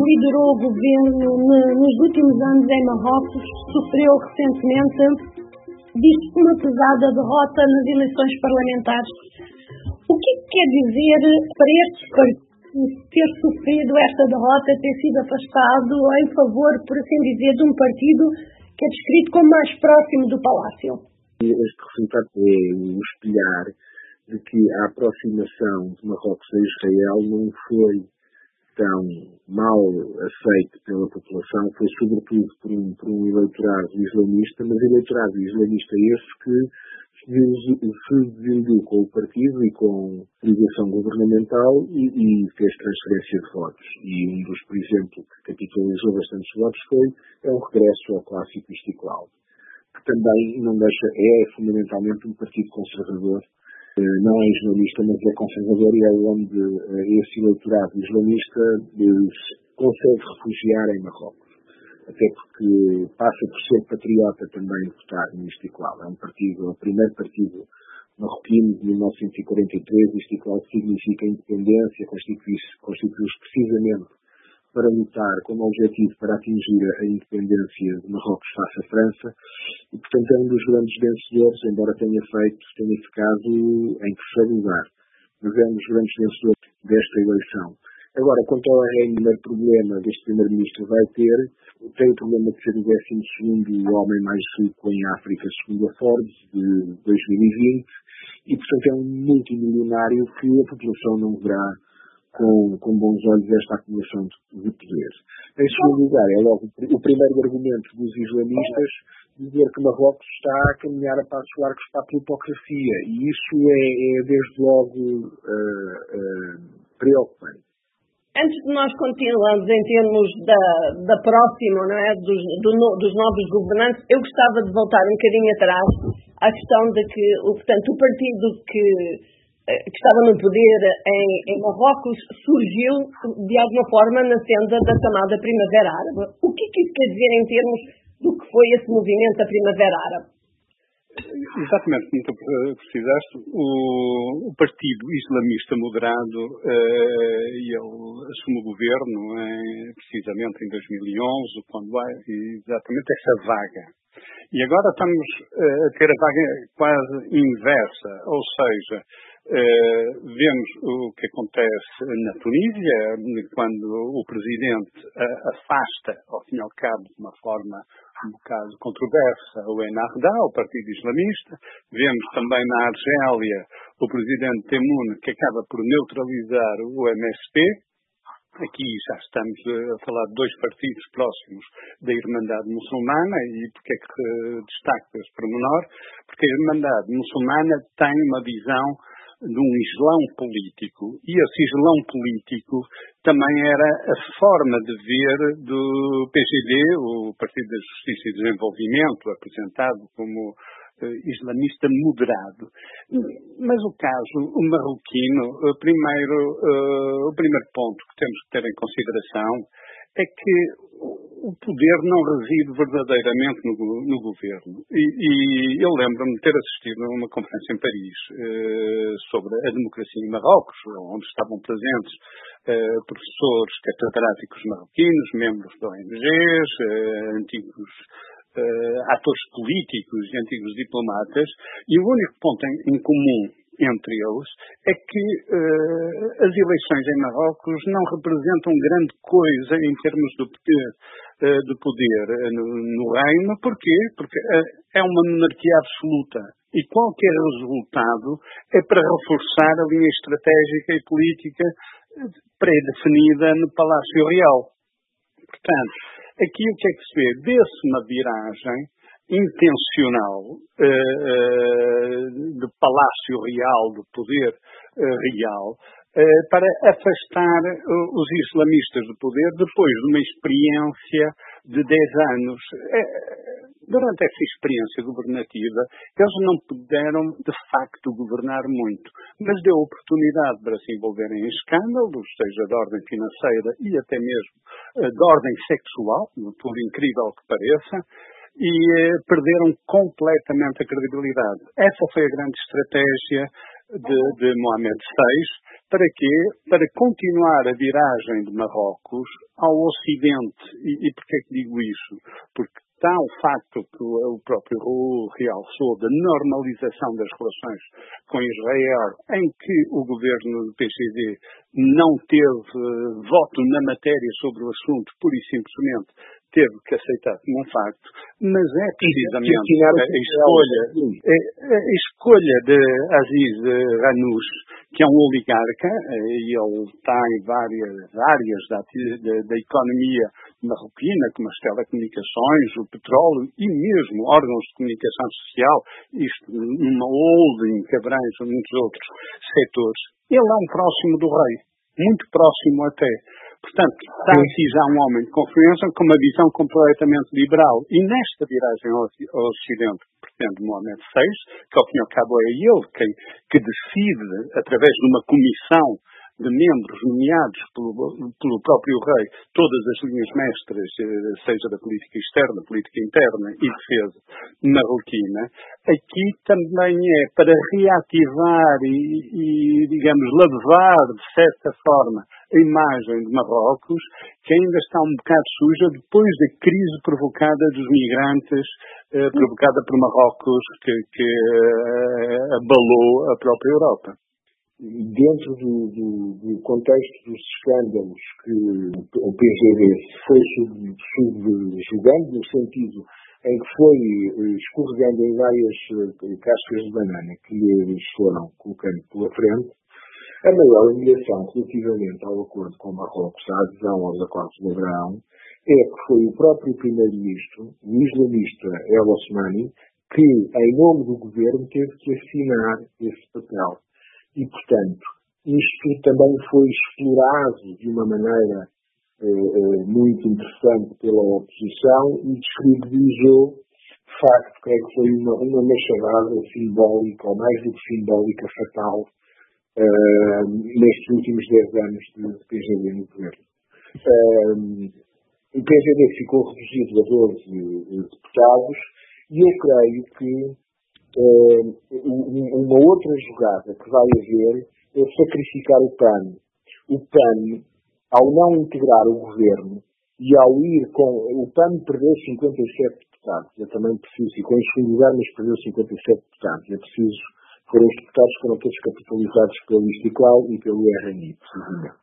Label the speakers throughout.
Speaker 1: liderou o governo nos últimos anos em Marrocos, sofreu recentemente, disse, uma pesada derrota nas eleições parlamentares. O que quer dizer para estes partidos ter sofrido esta derrota, ter sido afastado em favor, por assim dizer, de um partido que é descrito como mais próximo do Palácio?
Speaker 2: Este resultado é o espelhar de que a aproximação de Marrocos a Israel não foi tão mal aceito pela população, foi sobretudo por um eleitorado islamista, mas eleitorado islamista esse que se desiludiu com o partido e com a ligação governamental e fez transferência de votos. E um dos, por exemplo, que capitalizou bastantes votos é o regresso ao clássico Istiqlal, que também não deixa, é fundamentalmente um partido conservador. Não é islamista, mas é conservador e é onde esse eleitorado islamista consegue refugiar em Marrocos. Até porque passa por ser patriota também votar no Istiqlal. É o primeiro partido marroquino de 1943. Istiqlal significa independência, constituiu-se precisamente para lutar como objetivo para atingir a independência de Marrocos face à França e, portanto, é um dos grandes vencedores, embora tenha ficado em terceiro lugar, mas é um dos grandes vencedores desta eleição. Agora, quanto ao primeiro problema que este primeiro-ministro vai ter, tem o problema de ser o 12º homem mais rico em África, segundo a Forbes, de 2020, e, portanto, é um multimilionário que a população não verá com bons olhos esta acumulação de poder. Em segundo lugar, é logo o primeiro argumento dos islamistas dizer que Marrocos está a caminhar a passos largos para a plutocracia, e isso é desde logo preocupante.
Speaker 1: Antes de nós continuarmos em termos da próxima, não é, dos novos governantes, eu gostava de voltar um bocadinho atrás à questão de que, portanto, o partido que estava no poder em Marrocos surgiu de alguma forma na senda da chamada Primavera Árabe. O que isso quer dizer em termos do que foi esse movimento da Primavera Árabe?
Speaker 3: Exatamente, como tu precisaste, o Partido Islamista Moderado, ele assume o governo precisamente em 2011, quando há exatamente essa vaga. E agora estamos a ter a vaga quase inversa, ou seja, vemos o que acontece na Tunísia, quando o presidente afasta, ao fim e ao cabo, de uma forma um bocado controversa, o Ennahda, o Partido Islamista. Vemos também na Argélia o presidente Tebboune, que acaba por neutralizar o MSP. Aqui já estamos a falar de dois partidos próximos da Irmandade Muçulmana. E porque é que destaco esse pormenor? Porque a Irmandade Muçulmana tem uma visão de um islão político, e esse islão político também era a forma de ver do PJD, o Partido da Justiça e Desenvolvimento, apresentado como islamista moderado. Mas o caso marroquino, o primeiro ponto que temos que ter em consideração é que o poder não reside verdadeiramente no governo. E eu lembro-me de ter assistido a uma conferência em Paris sobre a democracia em Marrocos, onde estavam presentes professores catedráticos marroquinos, membros de ONGs, antigos atores políticos e antigos diplomatas, e o único ponto em comum entre eles é que as eleições em Marrocos não representam grande coisa em termos de poder no reino. Porquê? Porque é uma monarquia absoluta e qualquer resultado é para reforçar a linha estratégica e política pré-definida no Palácio Real. Portanto, aqui o que é que se vê? Vê-se uma viragem intencional do Palácio Real, do poder real, para afastar os islamistas do poder depois de uma experiência de 10 anos. Durante essa experiência governativa, eles não puderam, de facto, governar muito, mas deu oportunidade para se envolverem em escândalos, seja de ordem financeira e até mesmo de ordem sexual, por incrível que pareça, e perderam completamente a credibilidade. Essa foi a grande estratégia de Mohamed VI. Para quê? Para continuar a viragem de Marrocos ao Ocidente. E porquê que digo isso? Porque está o facto que o próprio Raul realçou da normalização das relações com Israel, em que o governo do PCD não teve voto na matéria sobre o assunto, pura e simplesmente teve que aceitar como um facto, mas é precisamente a escolha de Aziz Ranouf, que é um oligarca, e ele está em várias áreas da economia marroquina, como as telecomunicações, o petróleo e mesmo órgãos de comunicação social, isto numa holding que abrange muitos outros setores. Ele é um próximo do rei, muito próximo até. Portanto, está aqui já um homem de confiança com uma visão completamente liberal. E nesta viragem ao Ocidente, pretende Mohamed VI, que ao fim e ao cabo é ele que decide, através de uma comissão de membros nomeados pelo próprio rei, todas as linhas mestras, seja da política externa, política interna e defesa marroquina, aqui também é para reativar e digamos, lavar, de certa forma, a imagem de Marrocos, que ainda está um bocado suja depois da crise provocada dos migrantes, provocada por Marrocos, que abalou a própria Europa.
Speaker 4: Dentro do contexto dos escândalos que o PGD foi subjugando, no sentido em que foi escorregando em várias cascas de banana que eles foram colocando pela frente, a maior humilhação relativamente ao acordo com Marrocos, à adesão aos acordos de Abraão, é que foi o próprio primeiro-ministro, o islamista El Osmani, que, em nome do governo, teve que assinar esse papel. E, portanto, isto também foi explorado de uma maneira muito interessante pela oposição e descredibilizou, de facto, creio que foi uma machadada simbólica, ou mais do que simbólica, fatal, nestes últimos 10 anos de PGD no governo. O PGD ficou reduzido a 12 deputados e eu creio que uma outra jogada que vai haver é sacrificar o PAN. O PAN, ao não integrar o governo e ao ir com... O PAN perdeu 57 deputados. É também preciso, ficou em segundo lugar, mas perdeu 57 deputados. É preciso... Foram os deputados que foram todos capitalizados pelo Istiklal e pelo RNI, precisamente.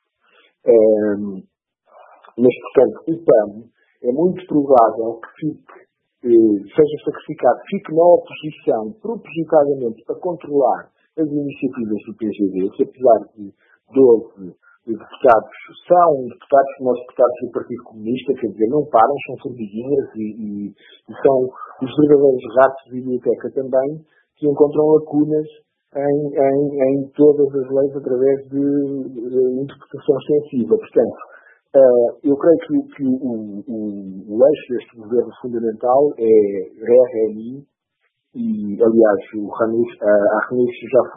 Speaker 4: Mas, portanto, o PAN é muito provável que seja sacrificado, fique na oposição propositadamente para controlar as iniciativas do PGD, que apesar de 12 deputados, são deputados como os deputados do Partido Comunista, quer dizer, não param, são formiguinhas e são os verdadeiros ratos de biblioteca também, que encontram lacunas em todas as leis através de interpretação extensiva. Portanto, eu creio que o eixo deste governo fundamental é RNI e, aliás, a Ranouf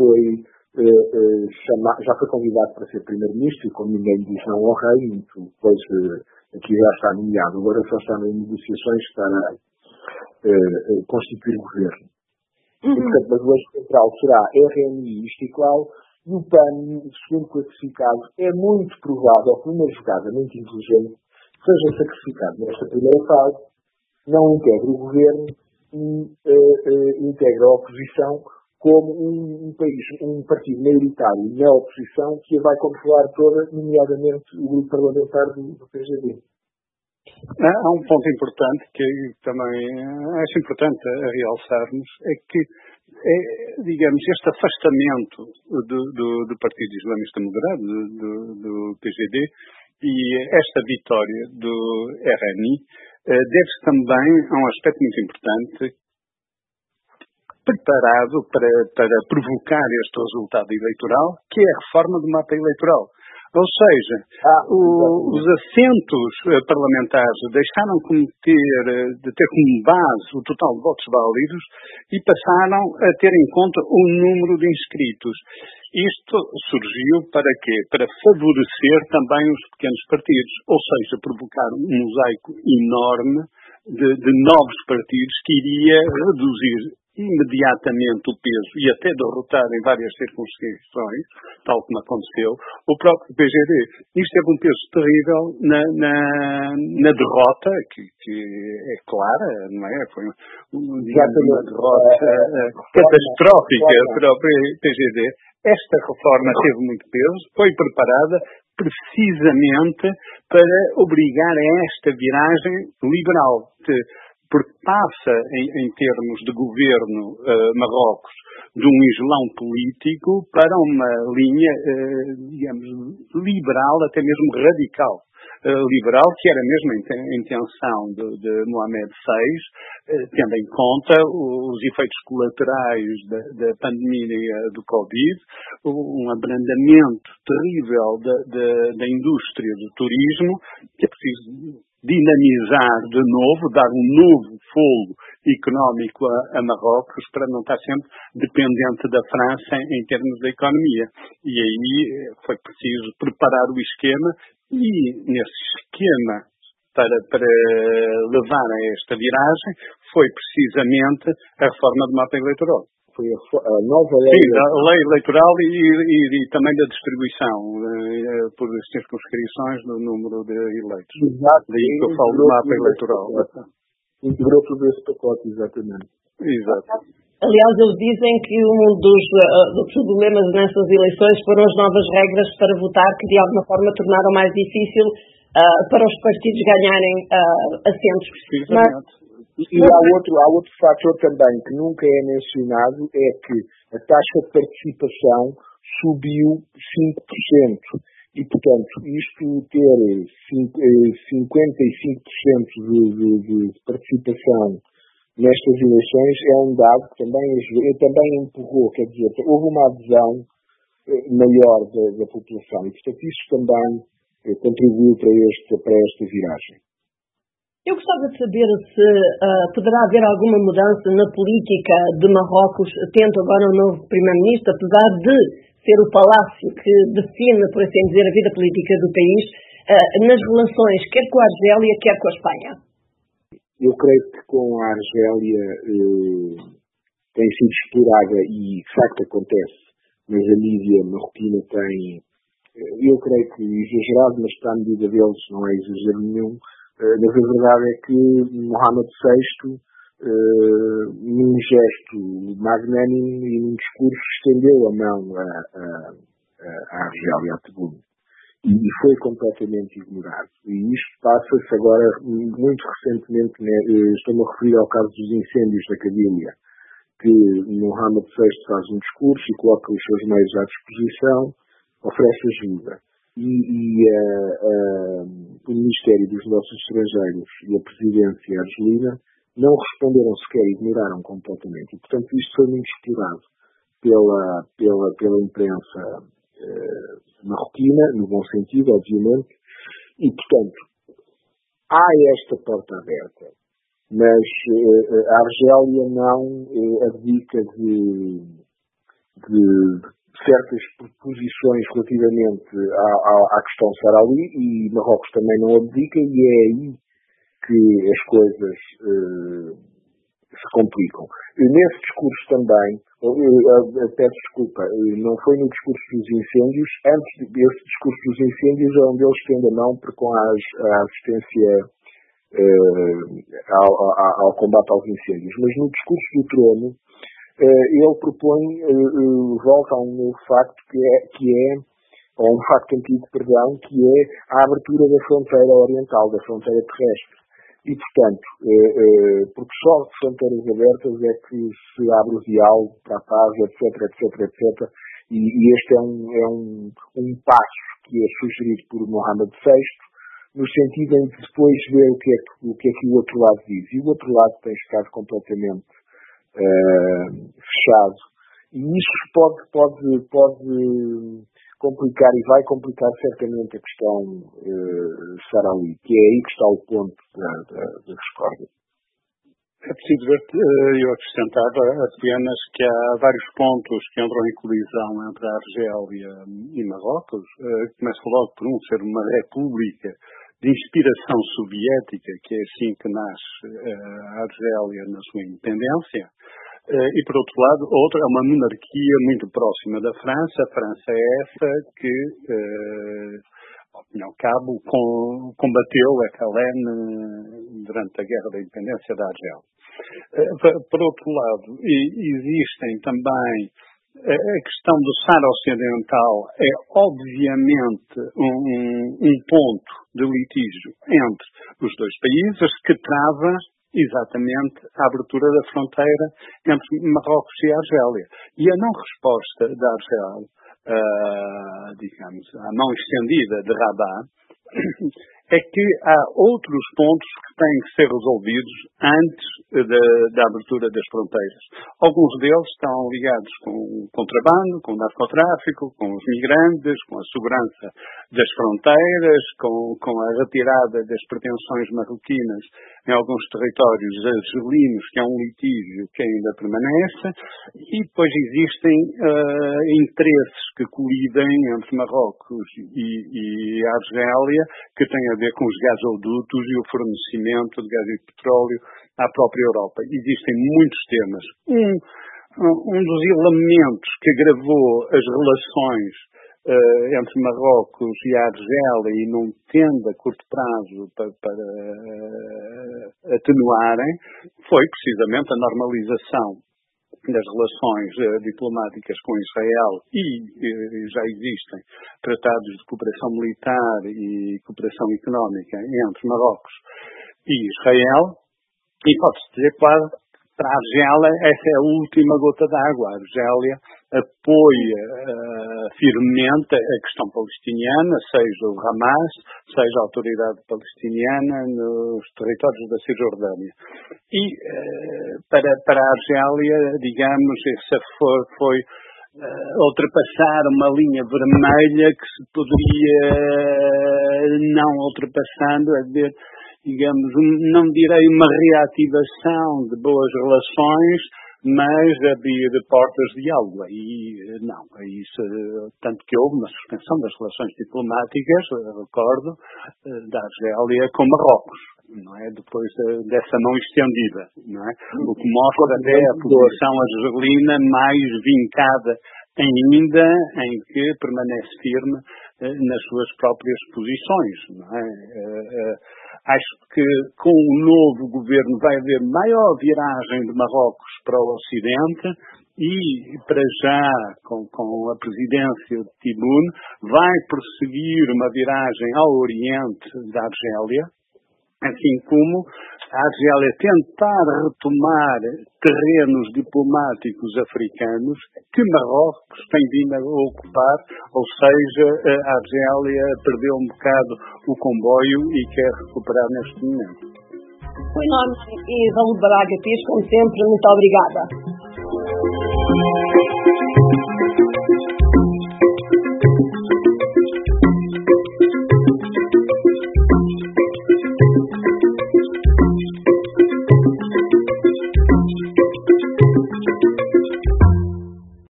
Speaker 4: já foi convidado para ser primeiro-ministro e, como ninguém diz não ao rei, depois aqui já está nomeado, agora só está em negociações para constituir governo. E, portanto, mas o eixo central será RNI e Istiklal. E o PAN, segundo classificado, é muito provável que uma jogada muito inteligente seja sacrificado nesta primeira fase, não integre o governo e integre a oposição como um partido maioritário na oposição que a vai controlar toda, nomeadamente o grupo parlamentar do PGD.
Speaker 3: Há um ponto importante que também acho importante a realçarmos, é que digamos, este afastamento do Partido Islamista Moderado, do PGD, e esta vitória do RNI deve-se também a um aspecto muito importante, preparado para provocar este resultado eleitoral, que é a reforma do mapa eleitoral. Ou seja, os assentos parlamentares deixaram de ter como base o total de votos válidos e passaram a ter em conta o número de inscritos. Isto surgiu para quê? Para favorecer também os pequenos partidos, ou seja, provocar um mosaico enorme de novos partidos que iria reduzir imediatamente o peso e até derrotar em várias circunscrições, tal como aconteceu, o próprio PGD. Isto teve um peso terrível na derrota, que é clara, não é? Foi uma derrota catastrófica para o PGD. Esta reforma teve muito peso, foi preparada precisamente para obrigar a esta viragem liberal, porque passa, em termos de governo, Marrocos, de um islão político para uma linha, digamos, liberal, até mesmo radical. Liberal, que era mesmo a intenção de Mohamed VI, tendo em conta os efeitos colaterais da pandemia do Covid, um abrandamento terrível da indústria do turismo, que é preciso dinamizar de novo, dar um novo fogo económico a Marrocos para não estar sempre dependente da França em termos da economia. E aí foi preciso preparar o esquema e, nesse esquema, para levar a esta viragem, foi precisamente a reforma do mapa eleitoral.
Speaker 4: Foi a nova lei.
Speaker 3: Sim, a lei eleitoral e também da distribuição por circunscrições do número de eleitos.
Speaker 4: Exato.
Speaker 3: Daí que eu falo do mapa eleitoral.
Speaker 4: Integrou todo esse pacote, exatamente.
Speaker 3: Exato.
Speaker 1: Aliás, eles dizem que um dos problemas nessas eleições foram as novas regras para votar, que de alguma forma tornaram mais difícil para os partidos ganharem assentos.
Speaker 3: Exatamente.
Speaker 4: E há outro fator também que nunca é mencionado, é que a taxa de participação subiu 5%. E, portanto, isto ter 55% de participação nestas eleições é um dado que também empurrou, quer dizer, houve uma adesão maior da população. E, portanto, isso também contribuiu para esta viragem.
Speaker 1: Eu gostava de saber se poderá haver alguma mudança na política de Marrocos, tendo agora um novo primeiro-ministro, apesar de ser o palácio que define, por assim dizer, a vida política do país, nas relações quer com a Argélia, quer com a Espanha.
Speaker 4: Eu creio que com a Argélia tem sido explorada, e de facto acontece, mas a mídia marroquina tem, eu creio que exagerado, mas para a medida deles não é exagero nenhum. Mas a verdade é que Mohamed VI, num gesto magnânimo e num discurso, estendeu a mão à Argélia, à Tebboune, e foi completamente ignorado. E isto passa-se agora, muito recentemente, estou-me a referir ao caso dos incêndios da Cabília, que Mohamed VI faz um discurso e coloca os seus meios à disposição, oferece ajuda. O Ministério dos Negócios Estrangeiros e a Presidência argelina não responderam sequer, ignoraram completamente. E, portanto, isto foi muito explorado pela imprensa marroquina, no bom sentido, obviamente. E, portanto, há esta porta aberta, mas a Argélia não abdica de certas posições relativamente à questão saharaui, e Marrocos também não abdica, e é aí que as coisas se complicam. Nesse discurso também, peço desculpa, não foi no discurso dos incêndios, antes desse discurso dos incêndios é onde eles estende a mão com a assistência ao combate aos incêndios, mas no discurso do trono ele propõe, volta a um novo facto ou um facto antigo, perdão, que é a abertura da fronteira oriental, da fronteira terrestre. E, portanto, porque só de fronteiras abertas é que se abre o diálogo para a paz, etc. E este é um passo que é sugerido por Mohamed VI, no sentido em que depois ver o que é que o outro lado diz. E o outro lado tem estado completamente fechado, e isso pode complicar, e vai complicar certamente a questão saharaui, que é aí que está o ponto da discórdia.
Speaker 3: É preciso ver, eu acrescentava apenas que há vários pontos que entram em colisão entre a Argélia e Marrocos. Começo logo por ser uma república de inspiração soviética, que é assim que nasce a Argélia na sua independência, E, por outro lado, outra é uma monarquia muito próxima da França. A França é essa que, ao cabo, combateu a Calais durante a Guerra da Independência da Argélia. Por outro lado, existem também a questão do Saara Ocidental é obviamente um ponto de litígio entre os dois países que trava exatamente a abertura da fronteira entre Marrocos e Argélia. E a não resposta da Argélia, digamos, a mão estendida de Rabat, é que há outros pontos que têm que ser resolvidos antes da abertura das fronteiras. Alguns deles estão ligados com o contrabando, com o narcotráfico, com os migrantes, com a segurança das fronteiras, com a retirada das pretensões marroquinas em alguns territórios argelinos, que é um litígio que ainda permanece, e depois existem interesses que colidem entre Marrocos e a Argélia, que têm a ver com os gasodutos e o fornecimento de gás e petróleo à própria Europa. Existem muitos temas. Um dos elementos que agravou as relações entre Marrocos e a Argélia e não tende a curto prazo para atenuarem foi precisamente a normalização das relações diplomáticas com Israel e já existem tratados de cooperação militar e cooperação económica entre Marrocos e Israel, e pode-se dizer quase para a Argélia essa é a última gota d'água. A Argélia apoia firmemente a questão palestiniana, seja o Hamas, seja a autoridade palestiniana nos territórios da Cisjordânia. E para a Argélia, digamos, essa foi ultrapassar uma linha vermelha que se poderia não ultrapassando, a ver, digamos, não direi uma reativação de boas relações, mas abrir portas de diálogo. Tanto que houve uma suspensão das relações diplomáticas, recordo, da Argélia com Marrocos, não é? Depois dessa mão estendida, não é? O que mostra até a posição argelina mais vincada ainda, em que permanece firme nas suas próprias posições, não é? Acho que com o novo governo vai haver maior viragem de Marrocos para o Ocidente e, para já, com a presidência de Tebboune, vai prosseguir uma viragem ao Oriente da Argélia, assim como a Argélia tentar retomar terrenos diplomáticos africanos que Marrocos tem vindo a ocupar, ou seja, a Argélia perdeu um bocado o comboio e quer recuperar neste momento.
Speaker 1: Meu nome é Raul Braga Pires, como sempre, muito obrigada.